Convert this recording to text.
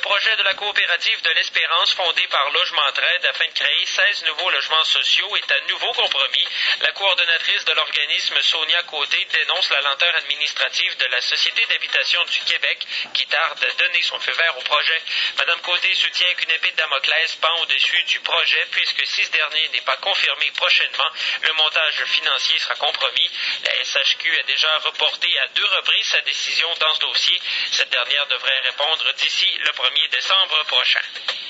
projet de la coopérative de l'Espérance fondée par Logement Trade afin de créer 16 nouveaux logements sociaux est à nouveau compromis. La coordonnatrice de l'organisme, Sonia Côté, dénonce la lenteur administrative de la Société d'habitation du Québec qui tarde à donner son feu vert au projet. Madame Côté soutient qu'une épée de Damoclès pend au-dessus du projet puisque si ce dernier n'est pas confirmé prochainement, le montage financier sera compromis. La SHQ a déjà reporté à 2 reprises sa décision dans ce dossier. Cette dernière devrait répondre d'ici le 1er décembre prochain.